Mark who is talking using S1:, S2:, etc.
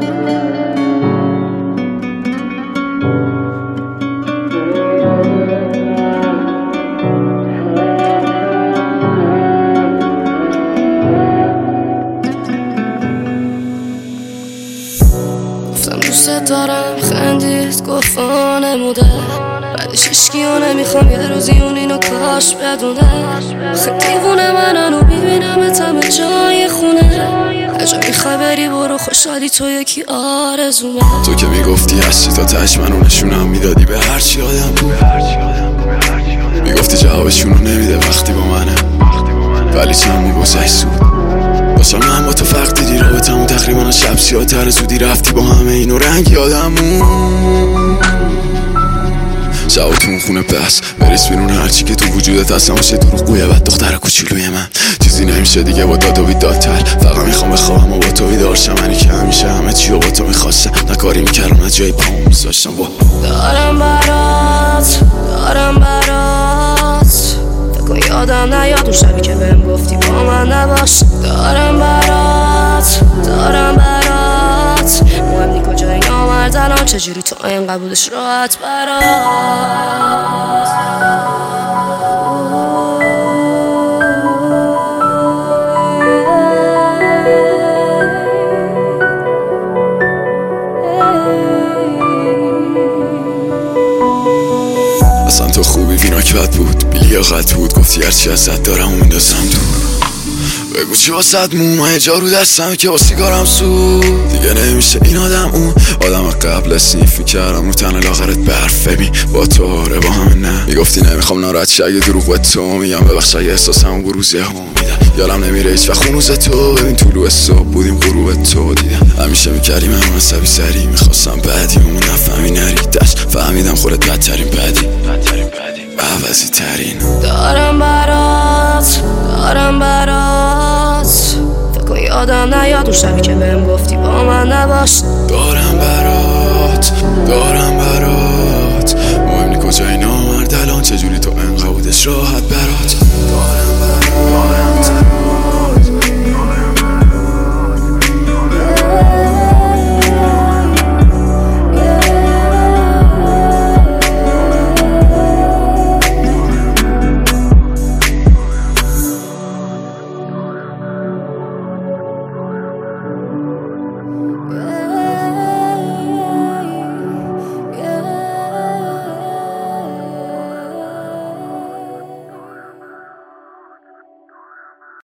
S1: دوست دارم خندید گفت نموده بعدش هیچکیو نمیخوام یه روزی اون اینو کاش بدونه خیلی دیوونه منن و میبینمت همه جای خونه هر جا میخوای بری برو خوشحالی تو یکی آرزومه
S2: تو که میگفتی هستی تا تش منو نشونم میدادی به هرچی آدم بود میگفتی جوابشونو نمیده وقتی با منه ولی چند میبوزش سود باشم من با تو فرق دیدی رابطمون تقریبا شب سیاه‌تر زودی رفتی با همه اینو رنگی آدمون شباتون خونه پس بریس بیرون هرچی که تو وجودت هست هماشه دروغگویه بعد دختر کوچولوی من چیزی نمیشه دیگه با داد و بیدادتر فقط میخوام بخوابم و با تو بیدارشم منی که همیشه همه چی رو با تو میخواستم نکاری میکردم از جای پامو میذاشتم
S1: دارم برات فکر کن یادم نیاد اون شبی که بهم گفتی با من نباش دارم برات مهم نی کجایی نامرد الان چجوری تو این قبولش راحت برات
S2: اصلا تو خوبی ویناک بد بود بیلیاقت بود گفتی هرچی ازت دارم و میندازم دور بگو چی واسد مومه جارو دستم که با سیگارم سود دیگه نمیشه این آدم اون آدم قبل سنیف میکردم رو تن لاغرت برف ببین با تو آره با همه نه میگفتی نمیخوام ناراحت شی اگه دروغ به تو میگم ببخش اگه احساسم گروزه هم میدم یادم نمیره هیچ وقت خونوز تو ببین طلوع صبح بودیم غروب تو دیدم همیشه میکردیم همون عصبی سری میخواستم بعدیمون نفهمی نری دشت فهمیدم خودت بدترین بدی عوضی ترین
S1: دارم برات فکر کن یادم نیاد اون شبی که بهم گفتی با من نباش
S2: دارم برات مهم نی کجایی نامرد الان چجوری تو انقدر بودش راحت برات دارم